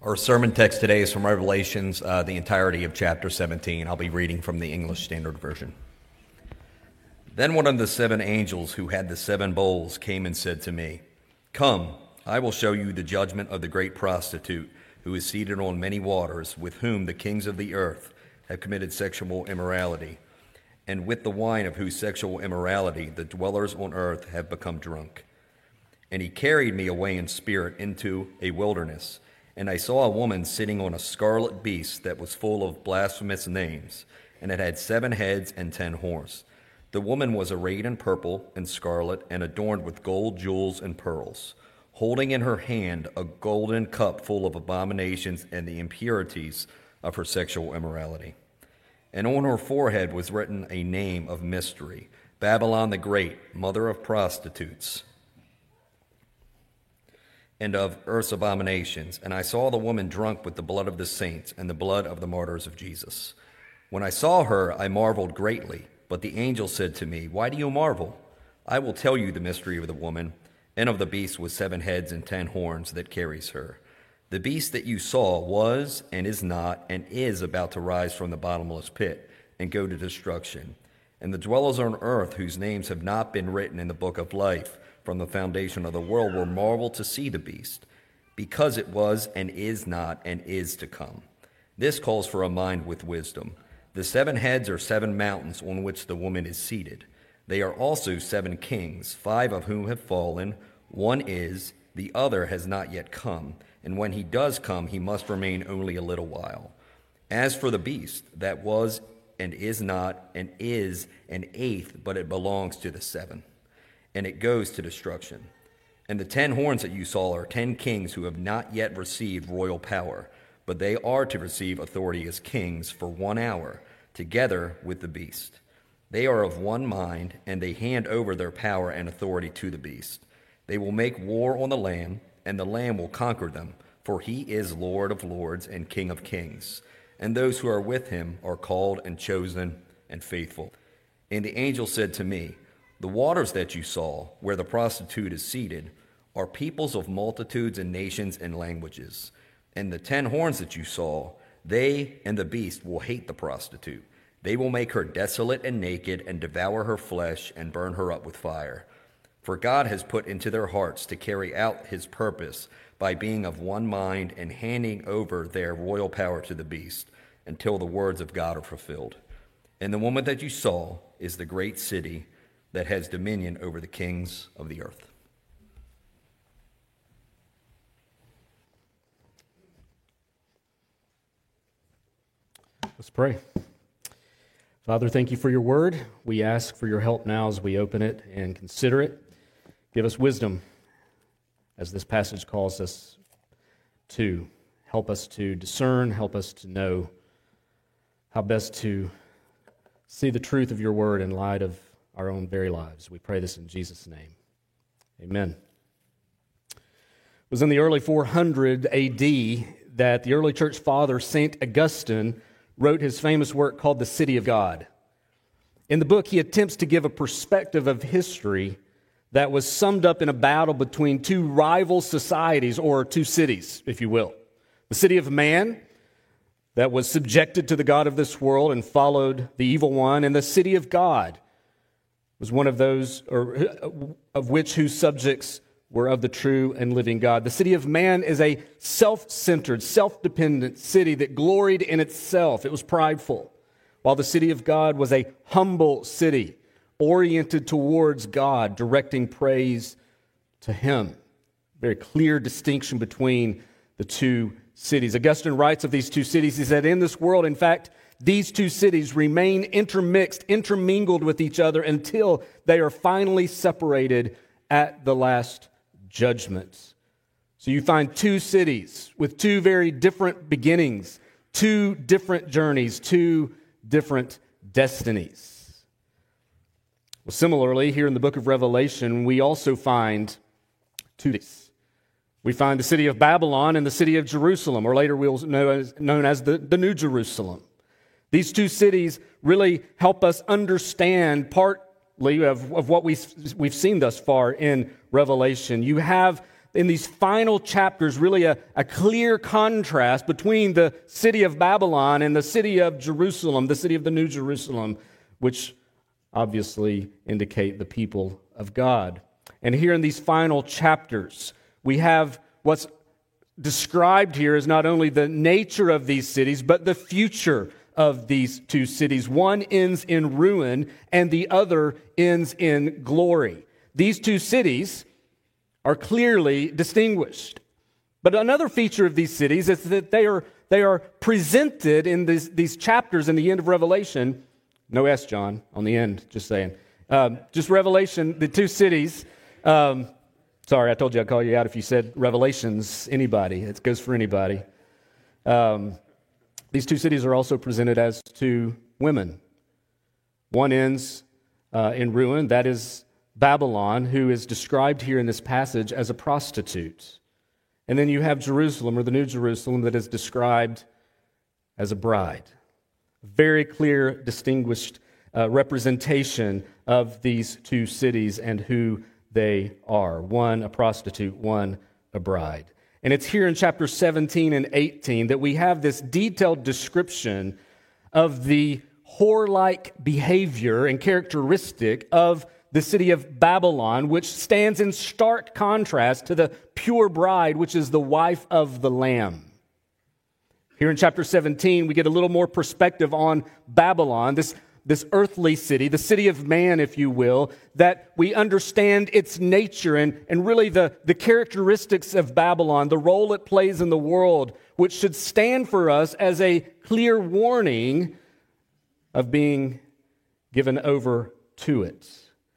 Our sermon text today is from Revelations, the entirety of chapter 17. I'll be reading from the English Standard Version. Then one of the seven angels who had the seven bowls came and said to me, "Come, I will show you the judgment of the great prostitute who is seated on many waters, with whom the kings of the earth have committed sexual immorality, and with the wine of whose sexual immorality the dwellers on earth have become drunk." And he carried me away in spirit into a wilderness, and I saw a woman sitting on a scarlet beast that was full of blasphemous names, and it had 7 heads and 10 horns. The woman was arrayed in purple and scarlet, and adorned with gold, jewels, and pearls, holding in her hand a golden cup full of abominations and the impurities of her sexual immorality. And on her forehead was written a name of mystery, Babylon the Great, mother of prostitutes and of earth's abominations. And I saw the woman drunk with the blood of the saints and the blood of the martyrs of Jesus. When I saw her, I marveled greatly. But the angel said to me, "Why do you marvel? I will tell you the mystery of the woman and of the beast with 7 heads and 10 horns that carries her. The beast that you saw was and is not and is about to rise from the bottomless pit and go to destruction. And the dwellers on earth whose names have not been written in the book of life from the foundation of the world will marvel to see the beast, because it was and is not and is to come. This calls for a mind with wisdom. The 7 heads are 7 mountains on which the woman is seated. They are also 7 kings, 5 of whom have fallen. One is, the other has not yet come, and when he does come, he must remain only a little while. As for the beast, that was and is not and is an 8th, but it belongs to the 7, and it goes to destruction. And the 10 horns that you saw are 10 kings who have not yet received royal power, but they are to receive authority as kings for 1 hour, together with the beast. They are of one mind, and they hand over their power and authority to the beast. They will make war on the Lamb, and the Lamb will conquer them, for he is Lord of lords and King of kings. And those who are with him are called and chosen and faithful. And the angel said to me, "The waters that you saw, where the prostitute is seated, are peoples of multitudes and nations and languages. And the 10 horns that you saw, they and the beast will hate the prostitute. They will make her desolate and naked and devour her flesh and burn her up with fire. For God has put into their hearts to carry out his purpose by being of one mind and handing over their royal power to the beast until the words of God are fulfilled. And the woman that you saw is the great city that has dominion over the kings of the earth." Let's pray. Father, thank you for your word. We ask for your help now as we open it and consider it. Give us wisdom as this passage calls us to. Help us to discern, help us to know how best to see the truth of your word in light of our own very lives. We pray this in Jesus' name. Amen. It was in the early 400 AD that the early church father, St. Augustine, wrote his famous work called The City of God. In the book, he attempts to give a perspective of history that was summed up in a battle between 2 rival societies, or 2 cities, if you will. The city of man, that was subjected to the god of this world and followed the evil one, and the city of God was one of those, or of which whose subjects were of the true and living God. The city of man is a self-centered, self-dependent city that gloried in itself. It was prideful. While the city of God was a humble city, oriented towards God, directing praise to him. Very clear distinction between the 2 cities. Augustine writes of these 2 cities, he said, "In this world, in fact, these 2 cities remain intermixed, intermingled with each other until they are finally separated at the last judgment." So you find 2 cities with 2 very different beginnings, 2 different journeys, 2 different destinies. Well, similarly, here in the book of Revelation, we also find 2 cities. We find the city of Babylon and the city of Jerusalem, or later we'll known as the New Jerusalem. These 2 cities really help us understand partly of what we've seen thus far in Revelation. You have in these final chapters really a clear contrast between the city of Babylon and the city of Jerusalem, the city of the New Jerusalem, which obviously indicate the people of God. And here in these final chapters, we have what's described here is not only the nature of these cities, but the future of these two cities. One ends in ruin, and the other ends in glory. These two cities are clearly distinguished. But another feature of these cities is that they are presented in these chapters in the end of Revelation. No S, John, on the end, just saying. Just Revelation, the two cities. Sorry, I told you I'd call you out if you said Revelations, anybody. It goes for anybody. These two cities are also presented as two women. One ends in ruin, that is Babylon, who is described here in this passage as a prostitute. And then you have Jerusalem, or the New Jerusalem, that is described as a bride. Very clear, distinguished representation of these two cities and who they are. One a prostitute, one a bride. And it's here in chapter 17 and 18 that we have this detailed description of the whore-like behavior and characteristic of the city of Babylon, which stands in stark contrast to the pure bride, which is the wife of the Lamb. Here in chapter 17, we get a little more perspective on Babylon, this earthly city, the city of man, if you will, that we understand its nature and really the characteristics of Babylon, the role it plays in the world, which should stand for us as a clear warning of being given over to it.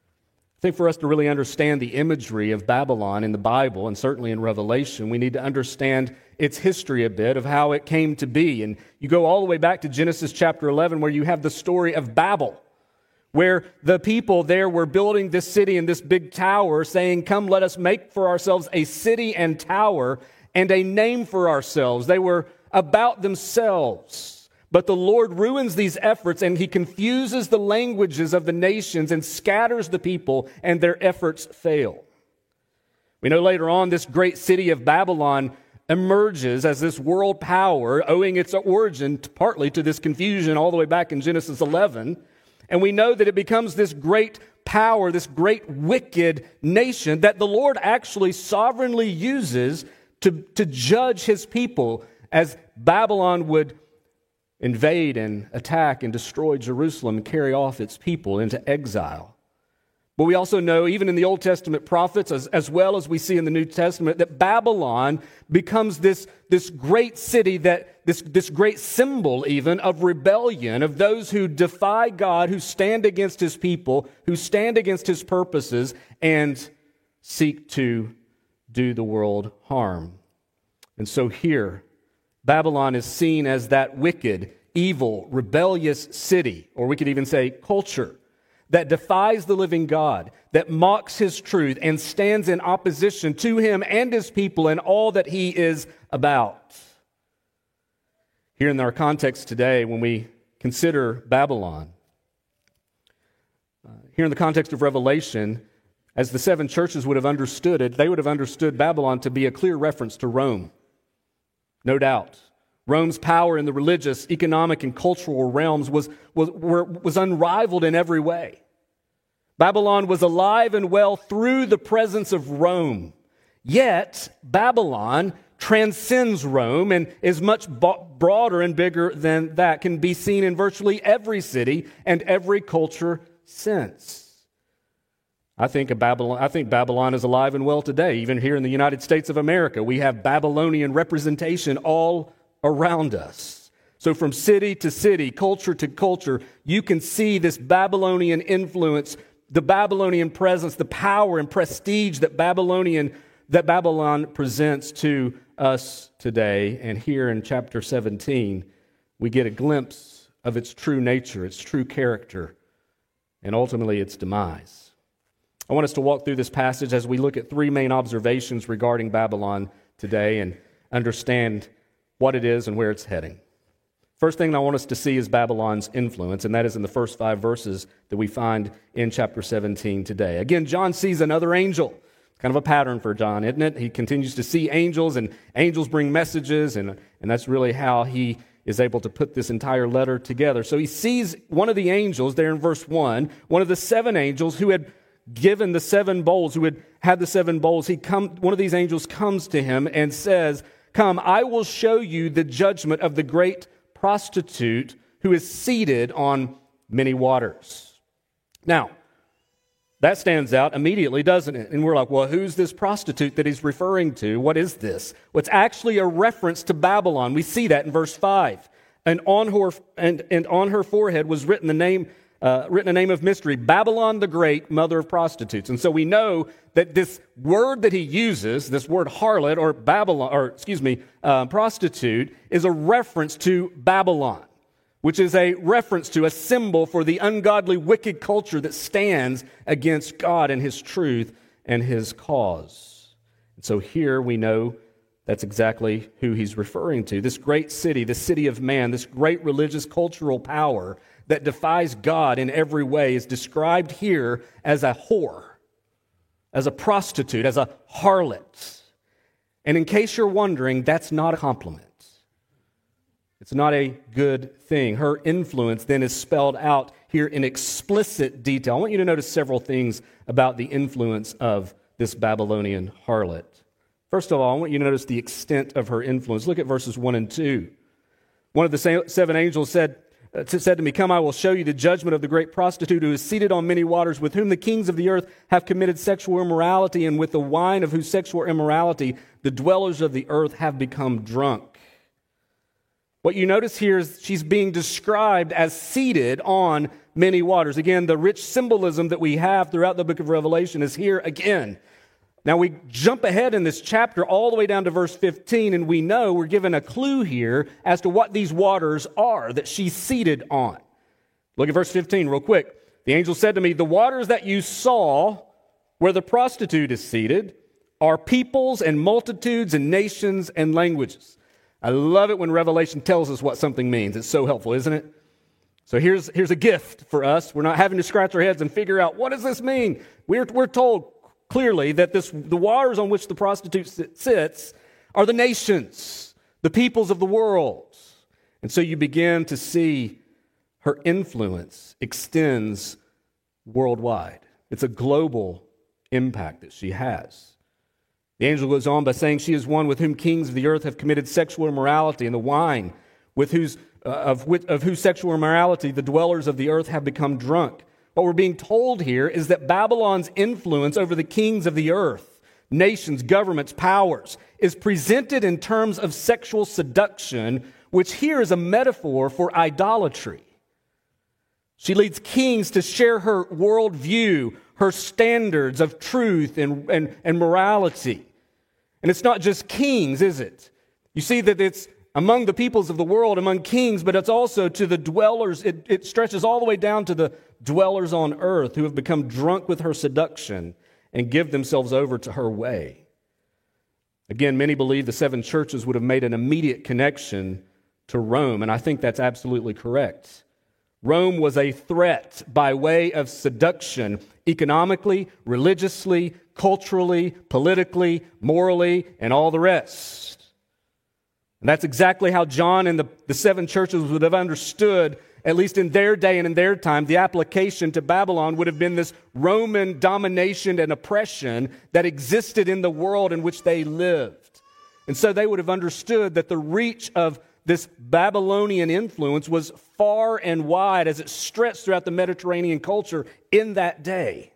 I think for us to really understand the imagery of Babylon in the Bible, and certainly in Revelation, we need to understand its history a bit of how it came to be. And you go all the way back to Genesis chapter 11, where you have the story of Babel, where the people there were building this city and this big tower, saying, "Come, let us make for ourselves a city and tower and a name for ourselves." They were about themselves. But the Lord ruins these efforts, and he confuses the languages of the nations and scatters the people, and their efforts fail. We know later on this great city of Babylon emerges as this world power, owing its origin partly to this confusion all the way back in Genesis 11. And we know that it becomes this great power, this great wicked nation that the Lord actually sovereignly uses to judge his people as Babylon would invade and attack and destroy Jerusalem and carry off its people into exile. But we also know, even in the Old Testament prophets, as well as we see in the New Testament, that Babylon becomes this great city, this great symbol even of rebellion, of those who defy God, who stand against his people, who stand against his purposes, and seek to do the world harm. And so here, Babylon is seen as that wicked, evil, rebellious city, or we could even say culture, that defies the living God, that mocks his truth and stands in opposition to him and his people and all that he is about. Here in our context today, when we consider Babylon, here in the context of Revelation, as the seven churches would have understood it, they would have understood Babylon to be a clear reference to Rome. No doubt. Rome's power in the religious, economic, and cultural realms was unrivaled in every way. Babylon was alive and well through the presence of Rome. Yet, Babylon transcends Rome and is much broader and bigger than that, can be seen in virtually every city and every culture since. I think Babylon is alive and well today. Even here in the United States of America, we have Babylonian representation all around us. So from city to city, culture to culture, you can see this Babylonian influence, the Babylonian presence, the power and prestige that Babylon presents to us today. And here in chapter 17, we get a glimpse of its true nature, its true character, and ultimately its demise. I want us to walk through this passage as we look at three main observations regarding Babylon today and understand what it is and where it's heading. First thing I want us to see is Babylon's influence, and that is in the first 5 verses that we find in chapter 17 today. Again, John sees another angel kind of a pattern for John, isn't it? He continues to see angels, and angels bring messages, and that's really how he is able to put this entire letter together. So he sees one of the angels there in verse 1, one of the 7 angels who had given the 7 bowls, who had the 7 bowls. One of these angels comes to him and says, "Come, I will show you the judgment of the great prostitute who is seated on many waters." Now, that stands out immediately, doesn't it? And we're like, well, who's this prostitute that he's referring to? What is this? Well, it's actually a reference to Babylon. We see that in verse 5. And on her forehead was written a name of mystery, Babylon the Great, mother of prostitutes. And so we know that this word that he uses, this word harlot or prostitute, is a reference to Babylon, which is a reference to a symbol for the ungodly, wicked culture that stands against God and his truth and his cause. And so here we know that's exactly who he's referring to. This great city, the city of man, this great religious cultural power that defies God in every way is described here as a whore, as a prostitute, as a harlot. And in case you're wondering, that's not a compliment. It's not a good thing. Her influence then is spelled out here in explicit detail. I want you to notice several things about the influence of this Babylonian harlot. First of all, I want you to notice the extent of her influence. Look at verses 1 and 2. One of the 7 angels said to me, "Come, I will show you the judgment of the great prostitute who is seated on many waters, with whom the kings of the earth have committed sexual immorality, and with the wine of whose sexual immorality the dwellers of the earth have become drunk." What you notice here is she's being described as seated on many waters. Again, the rich symbolism that we have throughout the book of Revelation is here again. Now we jump ahead in this chapter all the way down to verse 15, and we know we're given a clue here as to what these waters are that she's seated on. Look at verse 15 real quick. The angel said to me, "The waters that you saw where the prostitute is seated are peoples and multitudes and nations and languages." I love it when Revelation tells us what something means. It's so helpful, isn't it? So here's a gift for us. We're not having to scratch our heads and figure out, what does this mean? We're told clearly that the waters on which the prostitute sits are the nations, the peoples of the world. And so you begin to see her influence extends worldwide. It's a global impact that she has. The angel goes on by saying she is one with whom kings of the earth have committed sexual immorality, and the wine of whose sexual immorality the dwellers of the earth have become drunk. What we're being told here is that Babylon's influence over the kings of the earth, nations, governments, powers, is presented in terms of sexual seduction, which here is a metaphor for idolatry. She leads kings to share her worldview, her standards of truth and morality. And it's not just kings, is it? You see that it's among the peoples of the world, among kings, but it's also to the dwellers. It stretches all the way down to the dwellers on earth who have become drunk with her seduction and give themselves over to her way. Again, many believe the 7 churches would have made an immediate connection to Rome, and I think that's absolutely correct. Rome was a threat by way of seduction, economically, religiously, culturally, politically, morally, and all the rest. And that's exactly how John and the 7 churches would have understood, at least in their day and in their time, the application to Babylon would have been this Roman domination and oppression that existed in the world in which they lived. And so they would have understood that the reach of this Babylonian influence was far and wide as it stretched throughout the Mediterranean culture in that day.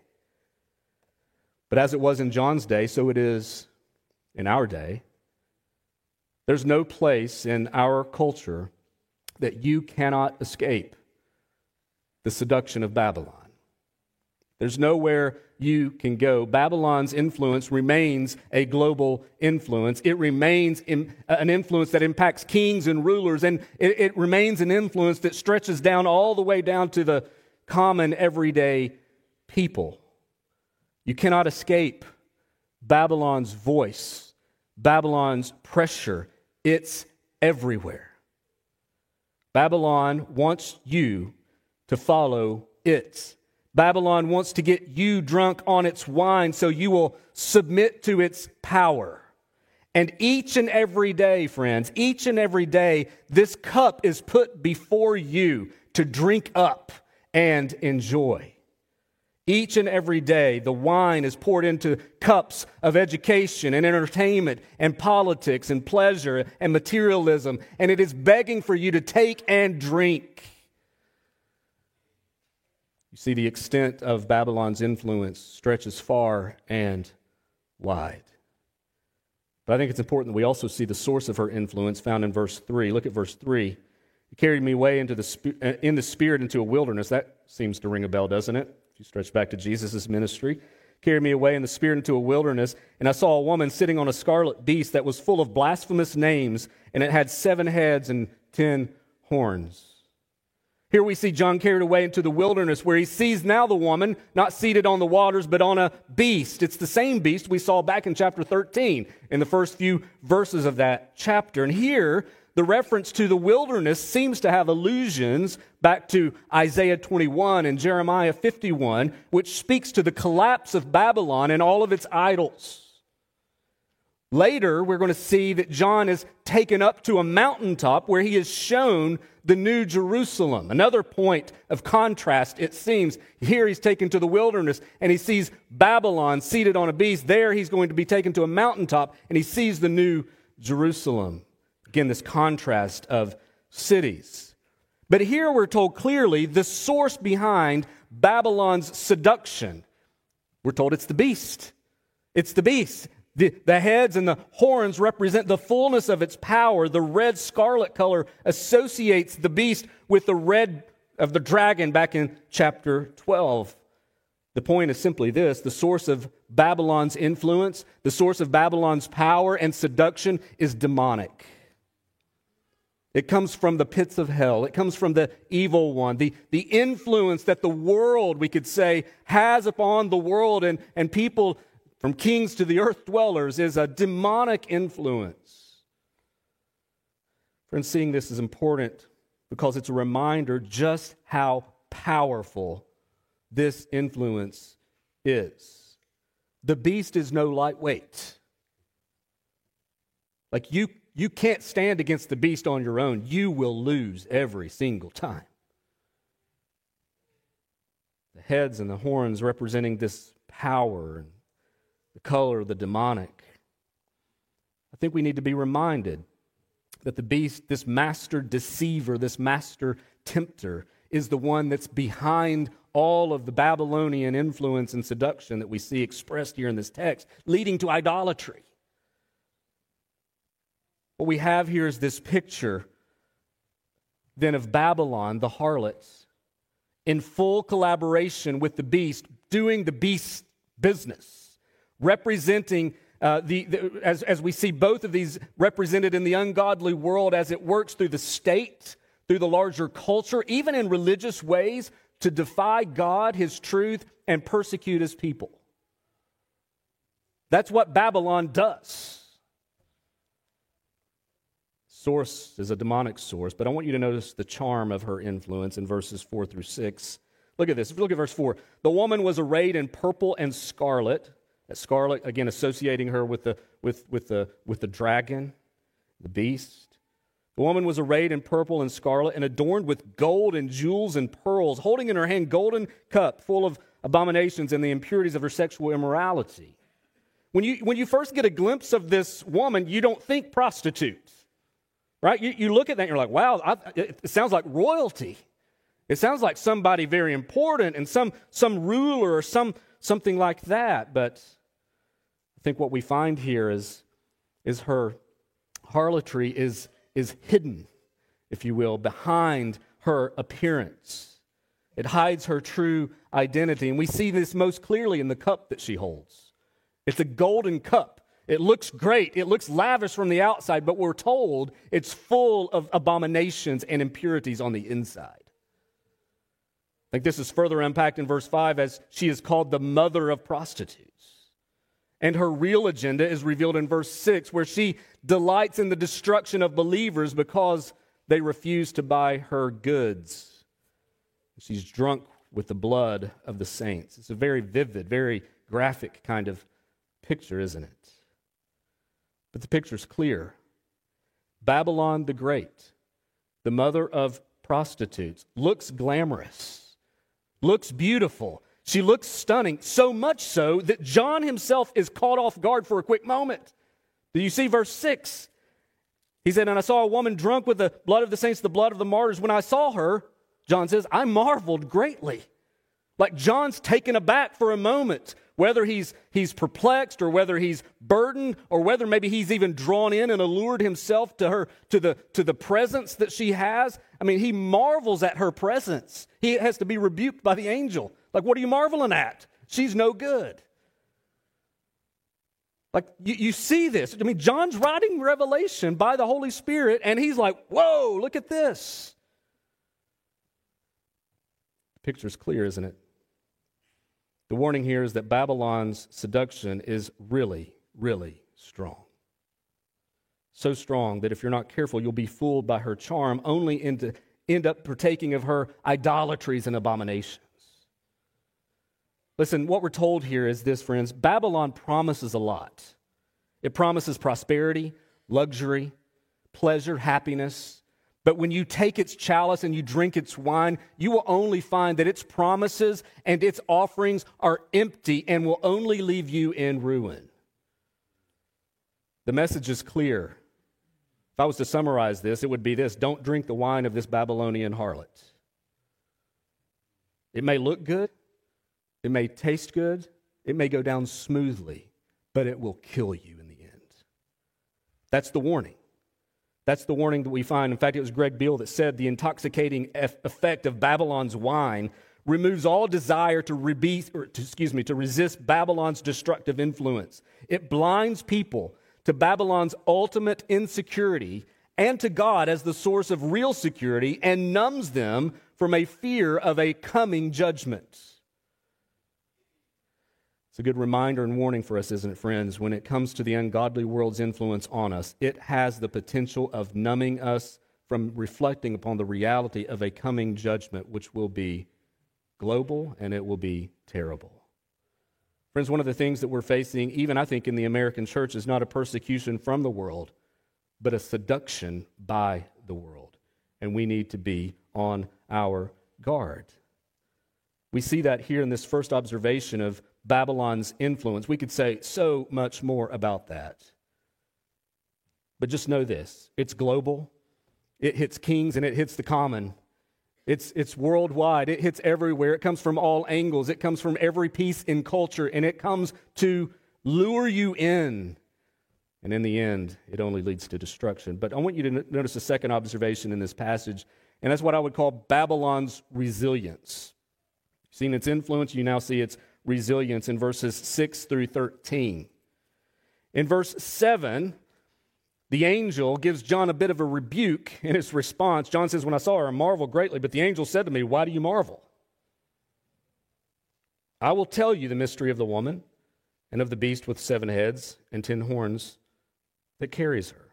But as it was in John's day, so it is in our day. There's no place in our culture that you cannot escape the seduction of Babylon. There's nowhere you can go. Babylon's influence remains a global influence. It remains an influence that impacts kings and rulers, and it remains an influence that stretches down all the way down to the common everyday people. You cannot escape Babylon's voice, Babylon's pressure. It's everywhere. Babylon wants you to follow its Babylon wants to get you drunk on its wine so you will submit to its power. And each and every day, friends, each and every day, this cup is put before you to drink up and enjoy. Each and every day, the wine is poured into cups of education and entertainment and politics and pleasure and materialism, and it is begging for you to take and drink. You see, the extent of Babylon's influence stretches far and wide. But I think it's important that we also see the source of her influence found in verse 3. Look at verse 3. He carried me away in the spirit into a wilderness. That seems to ring a bell, doesn't it? If you stretch back to Jesus' ministry. Carried me away in the spirit into a wilderness, and I saw a woman sitting on a scarlet beast that was full of blasphemous names, and it had 7 heads and 10 horns. Here we see John carried away into the wilderness where he sees now the woman not seated on the waters but on a beast. It's the same beast we saw back in chapter 13 in the first few verses of that chapter. And here the reference to the wilderness seems to have allusions back to Isaiah 21 and Jeremiah 51, which speaks to the collapse of Babylon and all of its idols. Later, we're going to see that John is taken up to a mountaintop where he is shown the New Jerusalem. Another point of contrast, it seems. Here he's taken to the wilderness and he sees Babylon seated on a beast. There he's going to be taken to a mountaintop and he sees the New Jerusalem. Again, this contrast of cities. But here we're told clearly the source behind Babylon's seduction. We're told it's the beast. It's the beast. The heads and the horns represent the fullness of its power. The red scarlet color associates the beast with the red of the dragon back in chapter 12. The point is simply this: the source of Babylon's influence, the source of Babylon's power and seduction is demonic. It comes from the pits of hell. It comes from the evil one. The influence that the world, we could say, has upon the world and people from kings to the earth dwellers is a demonic influence. Friends, seeing this is important because it's a reminder just how powerful this influence is. The beast is no lightweight. Like you can't stand against the beast on your own. You will lose every single time. The heads and the horns representing this power and the color of the demonic. I think we need to be reminded that the beast, this master deceiver, this master tempter, is the one that's behind all of the Babylonian influence and seduction that we see expressed here in this text, leading to idolatry. What we have here is this picture then of Babylon, the harlots, in full collaboration with the beast, doing the beast's business. Representing, as we see both of these represented in the ungodly world as it works through the state, through the larger culture, even in religious ways, to defy God, His truth, and persecute His people. That's what Babylon does. Source is a demonic source, but I want you to notice the charm of her influence in verses 4 through 6. Look at this. Look at verse 4. The woman was arrayed in purple and scarlet. That scarlet, again, associating her with the dragon, the beast. The woman was arrayed in purple and scarlet and adorned with gold and jewels and pearls, holding in her hand golden cup full of abominations and the impurities of her sexual immorality. When you first get a glimpse of this woman, you don't think prostitute, right? You look at that and you're like, wow, it sounds like royalty. It sounds like somebody very important and some ruler or something like that. But I think what we find here is her harlotry is hidden, if you will, behind her appearance. It hides her true identity. And we see this most clearly in the cup that she holds. It's a golden cup. It looks great. It looks lavish from the outside, but we're told it's full of abominations and impurities on the inside. I think this is further unpacked in verse 5 as she is called the mother of prostitutes. And her real agenda is revealed in verse 6, where she delights in the destruction of believers because they refuse to buy her goods. She's drunk with the blood of the saints. It's a very vivid, very graphic kind of picture, isn't it? But the picture's clear. Babylon the Great, the mother of prostitutes, looks glamorous, looks beautiful. She looks stunning, so much so that John himself is caught off guard for a quick moment. Do you see verse 6? He said, and I saw a woman drunk with the blood of the saints, the blood of the martyrs. When I saw her, John says, I marveled greatly. Like John's taken aback for a moment, whether he's perplexed or whether he's burdened or whether maybe he's even drawn in and allured himself to her, to the presence that she has. I mean, he marvels at her presence. He has to be rebuked by the angel. Like, what are you marveling at? She's no good. Like, you see this. I mean, John's writing Revelation by the Holy Spirit, and he's like, whoa, look at this. The picture's clear, isn't it? The warning here is that Babylon's seduction is really, really strong. So strong that if you're not careful, you'll be fooled by her charm, only to end up partaking of her idolatries and abominations. Listen, what we're told here is this, friends. Babylon promises a lot. It promises prosperity, luxury, pleasure, happiness. But when you take its chalice and you drink its wine, you will only find that its promises and its offerings are empty and will only leave you in ruin. The message is clear. If I was to summarize this, it would be this: don't drink the wine of this Babylonian harlot. It may look good, it may taste good, it may go down smoothly, but it will kill you in the end. That's the warning. That's the warning that we find. In fact, it was Greg Beale that said the intoxicating effect of Babylon's wine removes all desire to resist Babylon's destructive influence. It blinds people to Babylon's ultimate insecurity and to God as the source of real security, and numbs them from a fear of a coming judgment. It's a good reminder and warning for us, isn't it, friends? When it comes to the ungodly world's influence on us, it has the potential of numbing us from reflecting upon the reality of a coming judgment, which will be global and it will be terrible. Friends, one of the things that we're facing, even I think in the American church, is not a persecution from the world, but a seduction by the world. And we need to be on our guard. We see that here in this first observation of Babylon's influence. We could say so much more about that. But just know this: it's global, it hits kings and it hits the common. It's worldwide, it hits everywhere, it comes from all angles, it comes from every piece in culture, and it comes to lure you in. And in the end, it only leads to destruction. But I want you to notice a second observation in this passage, and that's what I would call Babylon's resilience. You've seen its influence, you now see its resilience in verses 6 through 13. In verse 7, the angel gives John a bit of a rebuke in his response. John says, when I saw her, I marveled greatly, but the angel said to me, why do you marvel? I will tell you the mystery of the woman and of the beast with 7 heads and 10 horns that carries her.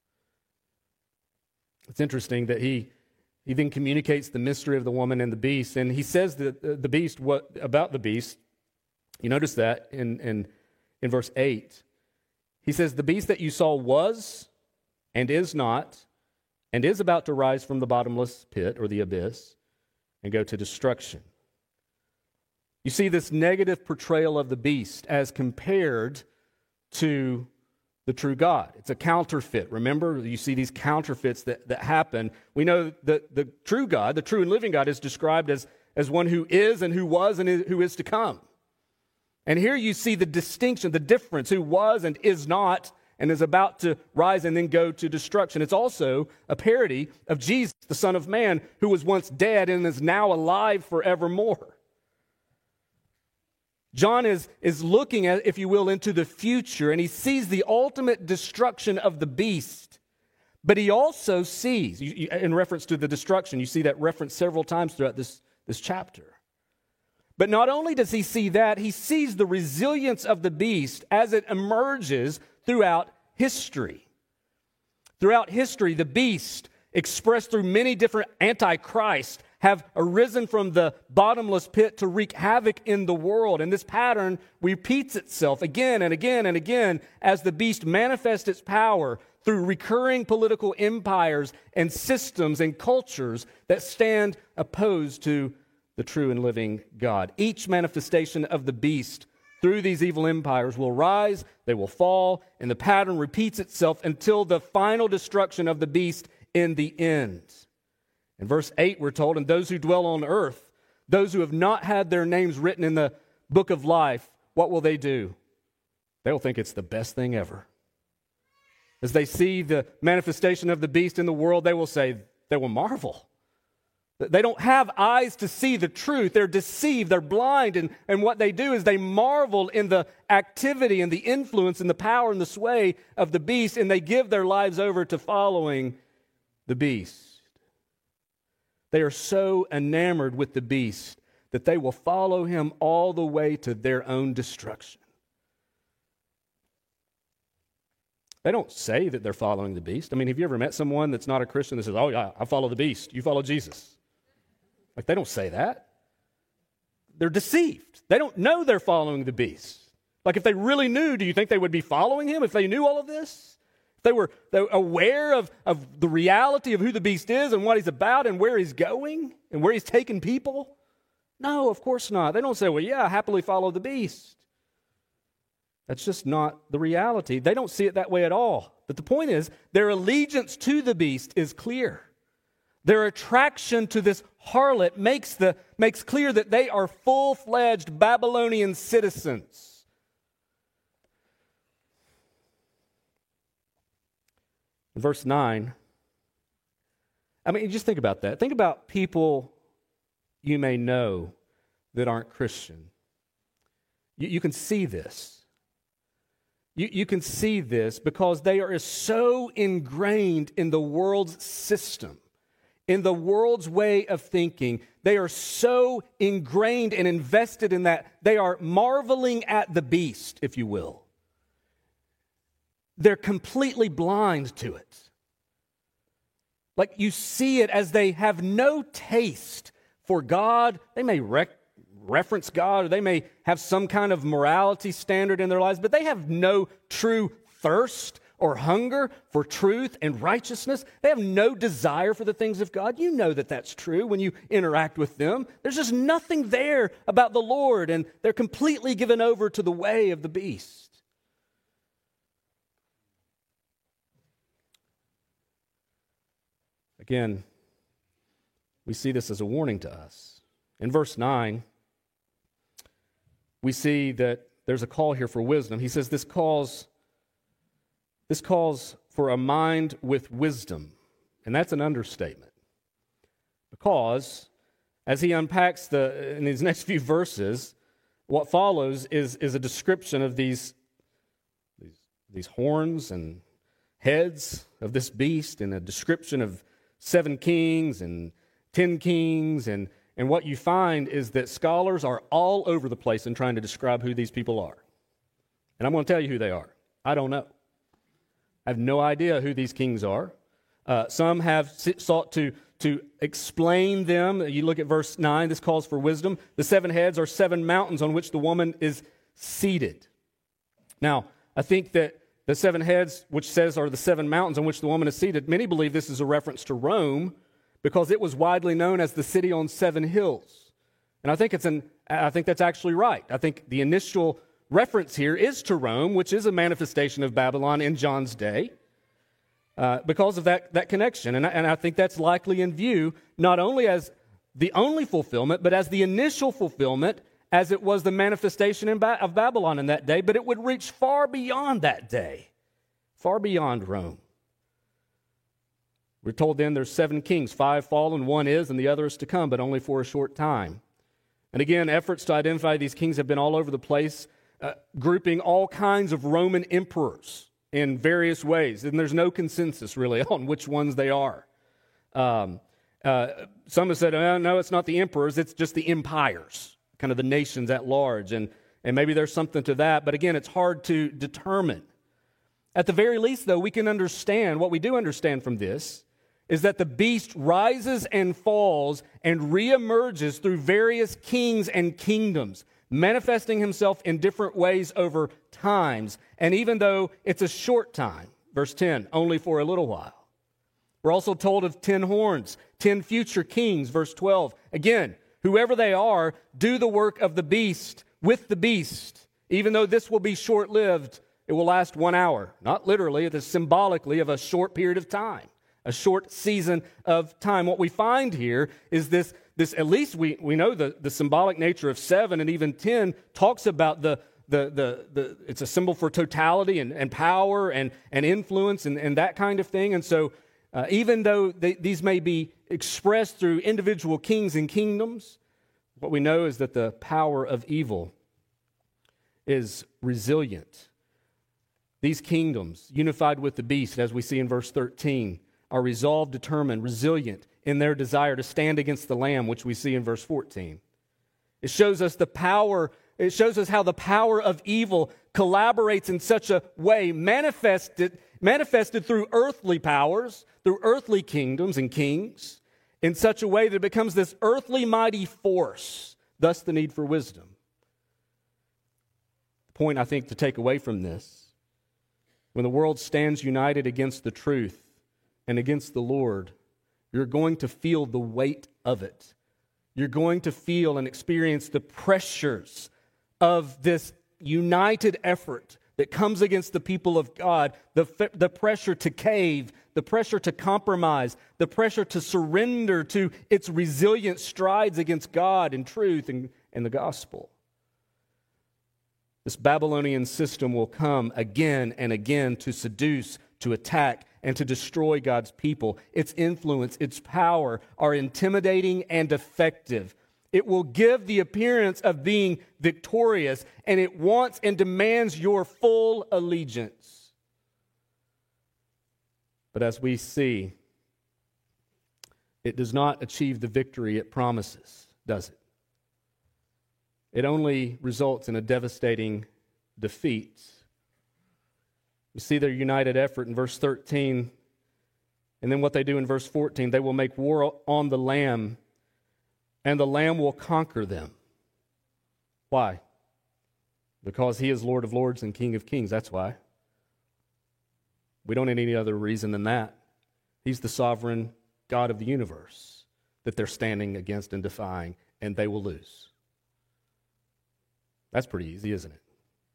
It's interesting that he then communicates the mystery of the woman and the beast, and he says that the beast, what about the beast? You notice that in verse 8. He says, the beast that you saw was and is not and is about to rise from the bottomless pit or the abyss and go to destruction. You see this negative portrayal of the beast as compared to the true God. It's a counterfeit. Remember, you see these counterfeits that happen. We know that the true God, the true and living God, is described as one who is and who was and who is to come. And here you see the distinction, the difference, who was and is not and is about to rise and then go to destruction. It's also a parody of Jesus, the Son of Man, who was once dead and is now alive forevermore. John is looking at, if you will, into the future, and he sees the ultimate destruction of the beast. But he also sees, in reference to the destruction, you see that reference several times throughout this chapter. But not only does he see that, he sees the resilience of the beast as it emerges throughout history. Throughout history, the beast, expressed through many different antichrists, have arisen from the bottomless pit to wreak havoc in the world. And this pattern repeats itself again and again and again as the beast manifests its power through recurring political empires and systems and cultures that stand opposed to the true and living God. Each manifestation of the beast through these evil empires will rise, they will fall, and the pattern repeats itself until the final destruction of the beast in the end. In verse 8, we're told, and those who dwell on earth, those who have not had their names written in the book of life, what will they do? They will think it's the best thing ever. As they see the manifestation of the beast in the world, they will marvel. They don't have eyes to see the truth. They're deceived. They're blind. And what they do is they marvel in the activity and the influence and the power and the sway of the beast, and they give their lives over to following the beast. They are so enamored with the beast that they will follow him all the way to their own destruction. They don't say that they're following the beast. I mean, have you ever met someone that's not a Christian that says, oh yeah, I follow the beast, you follow Jesus? Like, they don't say that. They're deceived. They don't know they're following the beast. Like, if they really knew, do you think they would be following him if they knew all of this? If they were aware of the reality of who the beast is and what he's about and where he's going and where he's taking people? No, of course not. They don't say, well, yeah, I happily follow the beast. That's just not the reality. They don't see it that way at all. But the point is, their allegiance to the beast is clear. Their attraction to this harlot makes clear that they are full-fledged Babylonian citizens. In verse 9, I mean, just think about that. Think about people you may know that aren't Christian. You can see this. You can see this because they are so ingrained in the world's system, in the world's way of thinking. They are so ingrained and invested in that. They are marveling at the beast, if you will. They're completely blind to it. Like, you see it as they have no taste for God. They may reference God, or they may have some kind of morality standard in their lives, but they have no true thirst or hunger for truth and righteousness. They have no desire for the things of God. You know that that's true when you interact with them. There's just nothing there about the Lord, and they're completely given over to the way of the beast. Again, we see this as a warning to us. In verse 9, we see that there's a call here for wisdom. He says this calls for a mind with wisdom. And that's an understatement. Because as he unpacks in these next few verses, what follows is a description of these horns and heads of this beast, and a description of 7 kings and 10 kings, and what you find is that scholars are all over the place in trying to describe who these people are. And I'm going to tell you who they are. I don't know. I have no idea who these kings are. Some have sought to explain them. You look at verse 9, this calls for wisdom. The 7 heads are 7 mountains on which the woman is seated. Now, I think that the 7 heads, which says are the 7 mountains on which the woman is seated, many believe this is a reference to Rome, because it was widely known as the city on 7 hills. And I think that's actually right. I think the initial reference here is to Rome, which is a manifestation of Babylon in John's day, because of that connection. And I think that's likely in view, not only as the only fulfillment, but as the initial fulfillment, as it was the manifestation of Babylon in that day, but it would reach far beyond that day, far beyond Rome. We're told then there's 7 kings, 5 fallen, 1 is, and the other is to come, but only for a short time. And again, efforts to identify these kings have been all over the place, grouping all kinds of Roman emperors in various ways, and there's no consensus really on which ones they are. Some have said, no, it's not the emperors, it's just the empires, kind of the nations at large, and maybe there's something to that, but again, it's hard to determine. At the very least, though, we can understand, what we do understand from this is that the beast rises and falls and reemerges through various kings and kingdoms, manifesting himself in different ways over times. And even though it's a short time, verse 10, only for a little while. We're also told of 10 horns, 10 future kings, verse 12. Again, whoever they are, do the work of the beast with the beast. Even though this will be short-lived, it will last 1 hour. Not literally, it is symbolically of a short period of time, a short season of time. What we find here is this at least we know the symbolic nature of 7 and even 10 talks about it's a symbol for totality and power and influence and that kind of thing. And so even though these may be expressed through individual kings and kingdoms, what we know is that the power of evil is resilient. These kingdoms, unified with the beast, as we see in verse 13, are resolved, determined, resilient in their desire to stand against the Lamb, which we see in verse 14. It shows us how the power of evil collaborates in such a way, manifested through earthly powers, through earthly kingdoms and kings, in such a way that it becomes this earthly mighty force, thus the need for wisdom. The point, I think, to take away from this, when the world stands united against the truth and against the Lord, you're going to feel the weight of it. You're going to feel and experience the pressures of this united effort that comes against the people of God, the pressure to cave, the pressure to compromise, the pressure to surrender to its resilient strides against God and truth and the gospel. This Babylonian system will come again and again to seduce, to attack, and to destroy God's people. Its influence, its power are intimidating and effective. It will give the appearance of being victorious, and it wants and demands your full allegiance. But as we see, it does not achieve the victory it promises, does it? It only results in a devastating defeat. We see their united effort in verse 13, and then what they do in verse 14, they will make war on the Lamb, and the Lamb will conquer them. Why? Because he is Lord of lords and King of kings, that's why. We don't need any other reason than that. He's the sovereign God of the universe that they're standing against and defying, and they will lose. That's pretty easy, isn't it?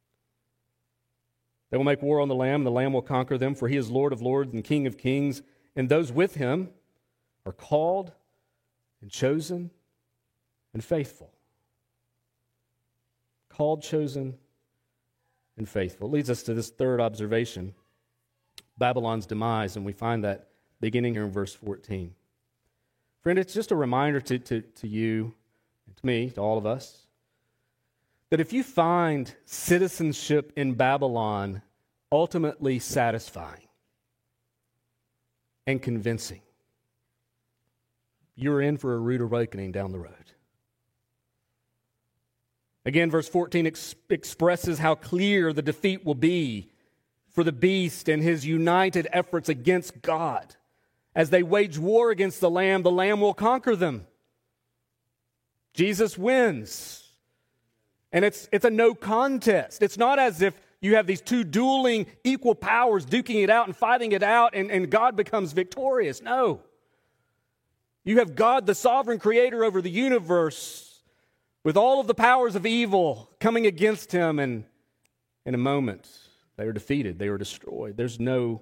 They will make war on the Lamb will conquer them, for he is Lord of lords and King of kings, and those with him are called and chosen and faithful. Called, chosen, and faithful. It leads us to this third observation, Babylon's demise, and we find that beginning here in verse 14. Friend, it's just a reminder to you, and to me, to all of us, that if you find citizenship in Babylon ultimately satisfying and convincing, you're in for a rude awakening down the road. Again, verse 14 expresses how clear the defeat will be for the beast and his united efforts against God. As they wage war against the Lamb will conquer them. Jesus wins. And it's a no contest. It's not as if you have these two dueling equal powers duking it out and fighting it out and God becomes victorious. No. You have God, the sovereign creator over the universe, with all of the powers of evil coming against him, and in a moment they are defeated, they are destroyed. There's no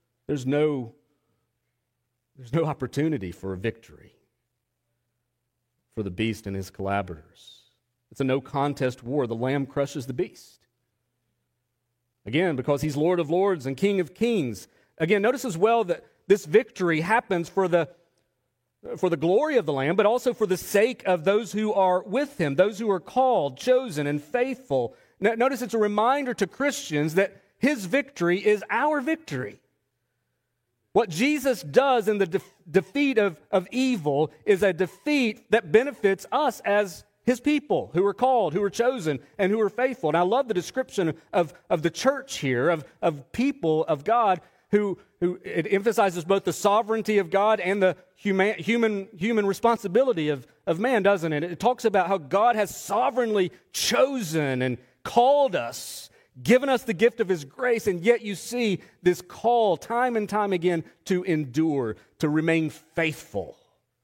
opportunity for a victory for the beast and his collaborators. It's a no-contest war. The Lamb crushes the beast. Again, because he's Lord of lords and King of kings. Again, notice as well that this victory happens for the glory of the Lamb, but also for the sake of those who are with him, those who are called, chosen, and faithful. Notice it's a reminder to Christians that his victory is our victory. What Jesus does in the defeat of evil is a defeat that benefits us as his people who are called, who are chosen, and who are faithful. And I love the description of the church here, of people of God, it emphasizes both the sovereignty of God and the human responsibility of man, doesn't it? It talks about how God has sovereignly chosen and called us, given us the gift of His grace, and yet you see this call time and time again to endure, to remain faithful.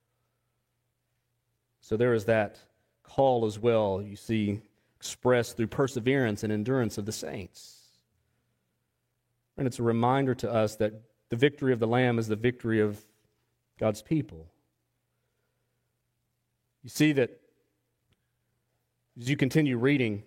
So there is that call as well, you see, expressed through perseverance and endurance of the saints. And it's a reminder to us that the victory of the Lamb is the victory of God's people. You see that as you continue reading,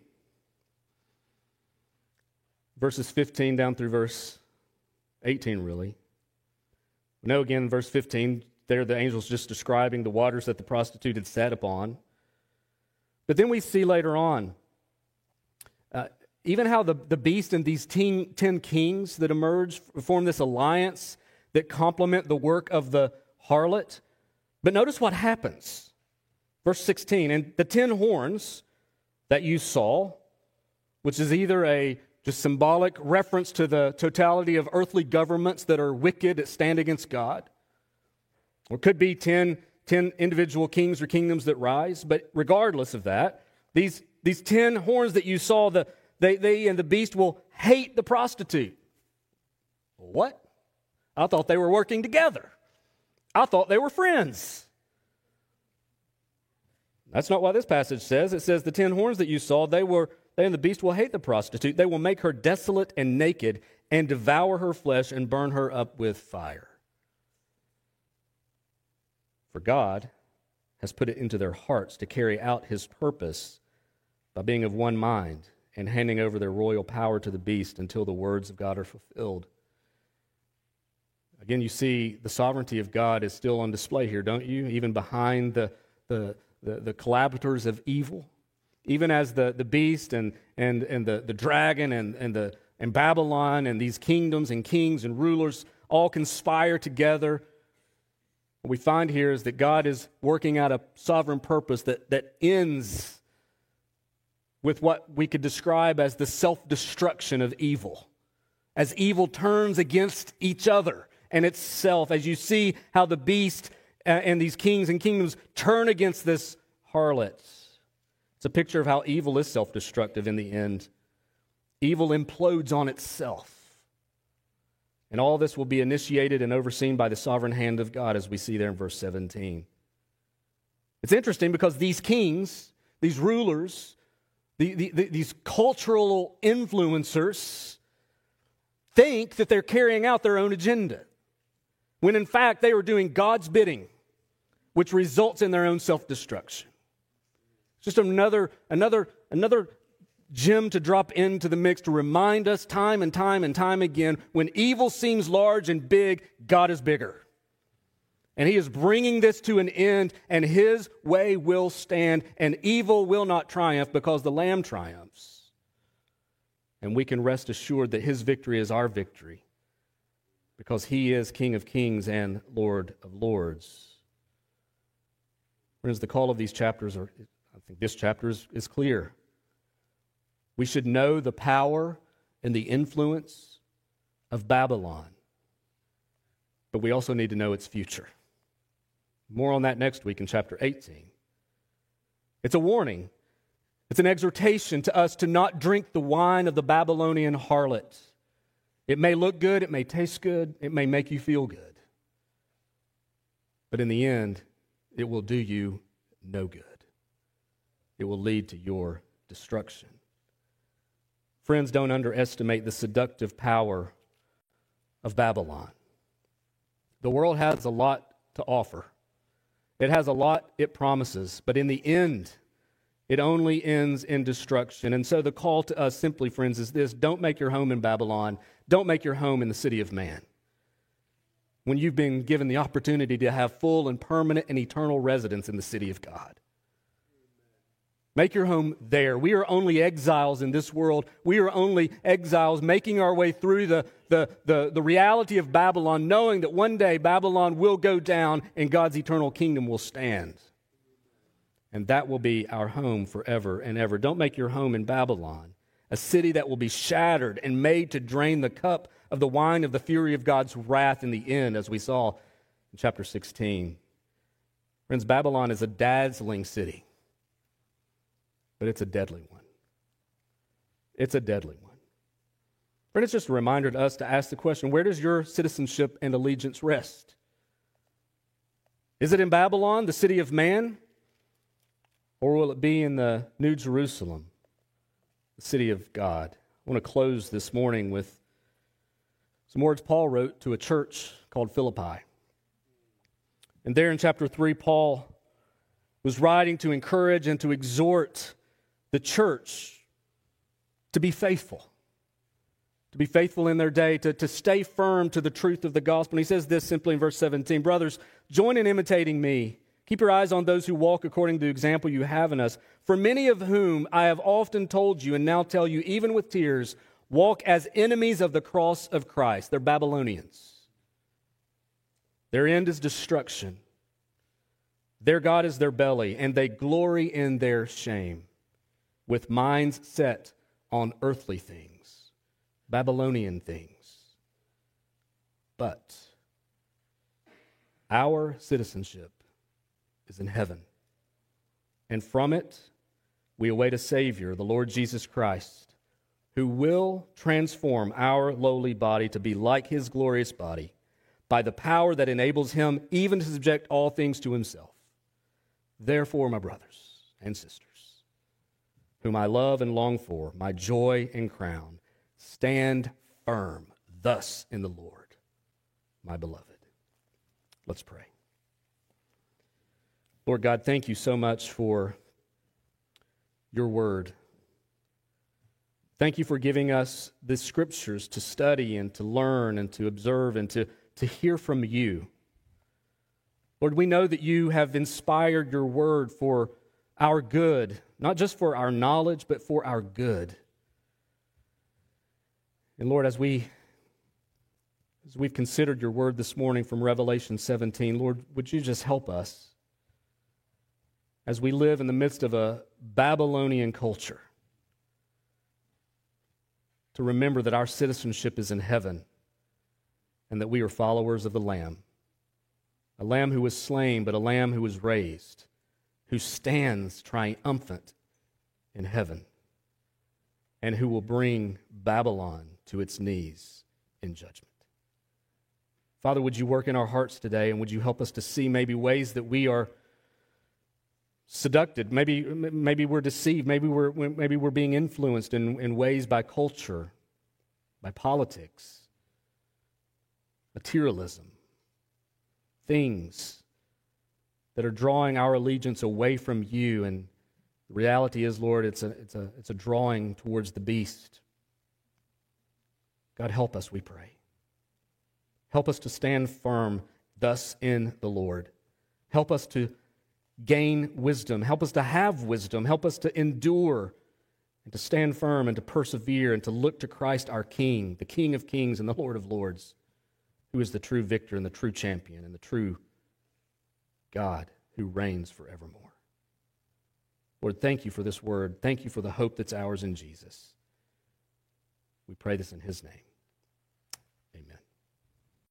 verses 15 down through verse 18, really. We know again, verse 15, there the angel's just describing the waters that the prostitute had sat upon. But then we see later on, even how the beast and these 10 kings that emerge form this alliance that complement the work of the harlot. But notice what happens. Verse 16, and the 10 horns that you saw, which is either a just symbolic reference to the totality of earthly governments that are wicked, that stand against God, or it could be 10 individual kings or kingdoms that rise. But regardless of that, these 10 horns that you saw, they and the beast will hate the prostitute. What? I thought they were working together. I thought they were friends. That's not what this passage says. It says the 10 horns that you saw, they and the beast will hate the prostitute. They will make her desolate and naked and devour her flesh and burn her up with fire. For God has put it into their hearts to carry out His purpose by being of one mind and handing over their royal power to the beast until the words of God are fulfilled. Again, you see the sovereignty of God is still on display here, don't you? Even behind the collaborators of evil. Even as the beast and the dragon and Babylon and these kingdoms and kings and rulers all conspire together, what we find here is that God is working out a sovereign purpose that ends with what we could describe as the self-destruction of evil. As evil turns against each other and itself, as you see how the beast and these kings and kingdoms turn against this harlot. It's a picture of how evil is self-destructive in the end. Evil implodes on itself. And all this will be initiated and overseen by the sovereign hand of God, as we see there in verse 17. It's interesting because these kings, these rulers, these cultural influencers think that they're carrying out their own agenda, when in fact they are doing God's bidding, which results in their own self-destruction. Just another gem to drop into the mix to remind us time and time and time again, when evil seems large and big, God is bigger. And He is bringing this to an end, and His way will stand, and evil will not triumph because the Lamb triumphs. And we can rest assured that His victory is our victory because He is King of kings and Lord of lords. Friends, the call of these chapters I think this chapter is clear. We should know the power and the influence of Babylon, but we also need to know its future. More on that next week in chapter 18. It's a warning. It's an exhortation to us to not drink the wine of the Babylonian harlot. It may look good, it may taste good, it may make you feel good. But in the end, it will do you no good. It will lead to your destruction. Friends, don't underestimate the seductive power of Babylon. The world has a lot to offer. It has a lot it promises, but in the end, it only ends in destruction. And so the call to us simply, friends, is this: don't make your home in Babylon. Don't make your home in the city of man, when you've been given the opportunity to have full and permanent and eternal residence in the city of God. Make your home there. We are only exiles in this world. We are only exiles making our way through the reality of Babylon, knowing that one day Babylon will go down and God's eternal kingdom will stand. And that will be our home forever and ever. Don't make your home in Babylon, a city that will be shattered and made to drain the cup of the wine of the fury of God's wrath in the end, as we saw in chapter 16. Friends, Babylon is a dazzling city, but it's a deadly one. It's a deadly one. Friend, it's just a reminder to us to ask the question, where does your citizenship and allegiance rest? Is it in Babylon, the city of man? Or will it be in the New Jerusalem, the city of God? I want to close this morning with some words Paul wrote to a church called Philippi. And there in chapter 3, Paul was writing to encourage and to exhort the church to be faithful. To be faithful in their day, to stay firm to the truth of the gospel. And he says this simply in verse 17, "Brothers, join in imitating me. Keep your eyes on those who walk according to the example you have in us. For many of whom I have often told you and now tell you, even with tears, walk as enemies of the cross of Christ." They're Babylonians. Their end is destruction. Their God is their belly, and they glory in their shame, with minds set on earthly things, Babylonian things. But our citizenship is in heaven, and from it we await a Savior, the Lord Jesus Christ, who will transform our lowly body to be like His glorious body by the power that enables Him even to subject all things to Himself. Therefore, my brothers and sisters, whom I love and long for, my joy and crown, stand firm thus in the Lord, my beloved. Let's pray. Lord God, thank you so much for your word. Thank you for giving us the scriptures to study and to learn and to observe and to hear from you. Lord, we know that you have inspired your word for our good, not just for our knowledge, but for our good. And Lord, as we've considered your word this morning from Revelation 17, Lord, would you just help us as we live in the midst of a Babylonian culture to remember that our citizenship is in heaven and that we are followers of the Lamb, a Lamb who was slain, but a Lamb who was raised, who stands triumphant in heaven, and who will bring Babylon to its knees in judgment. Father, would you work in our hearts today, and would you help us to see maybe ways that we are seduced, maybe we're deceived, maybe we're being influenced in ways by culture, by politics, materialism, things that are drawing our allegiance away from you. And the reality is, Lord, it's a drawing towards the beast. God, help us, we pray. Help us to stand firm thus in the Lord. Help us to gain wisdom. Help us to have wisdom. Help us to endure and to stand firm and to persevere and to look to Christ our King, the King of kings and the Lord of lords, who is the true victor and the true champion and the true God who reigns forevermore. Lord, thank you for this word. Thank you for the hope that's ours in Jesus. We pray this in His name.